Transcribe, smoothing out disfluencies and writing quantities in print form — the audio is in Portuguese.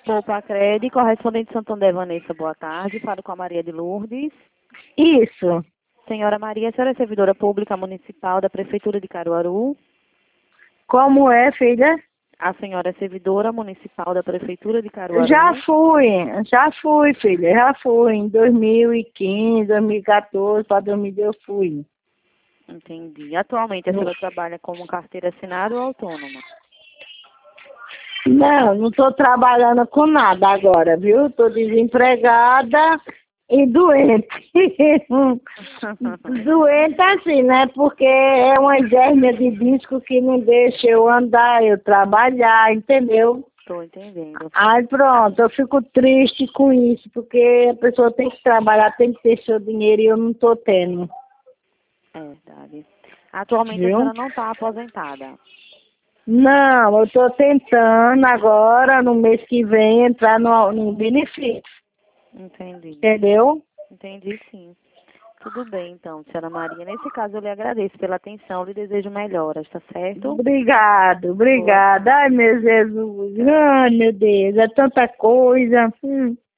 Poupa Cred, correspondente Santo André, Vanessa, boa tarde. Falo com a Maria de Lourdes. Isso. Senhora Maria, a senhora é servidora pública municipal da Prefeitura de Caruaru? Como é, filha? A senhora é servidora municipal da Prefeitura de Caruaru? Já fui, filha, já fui. Em 2015, 2014, para 2010 eu fui. Entendi. Atualmente a senhora trabalha como carteira assinada ou autônoma? Não estou trabalhando com nada agora, viu? Estou desempregada e doente. Doente assim, né? Porque é uma hérnia de disco que não deixa eu andar, eu trabalhar, entendeu? Estou entendendo. Aí pronto, eu fico triste com isso, porque a pessoa tem que trabalhar, tem que ter seu dinheiro e eu não estou tendo. É verdade. Atualmente a senhora não está aposentada? Não, eu estou tentando agora, no mês que vem, entrar no benefício. Entendi. Entendeu? Entendi, sim. Tudo bem, então, senhora Maria. Nesse caso, eu lhe agradeço pela atenção, lhe desejo melhoras, tá certo? Obrigada. Ai, meu Jesus. Ai, meu Deus, é tanta coisa.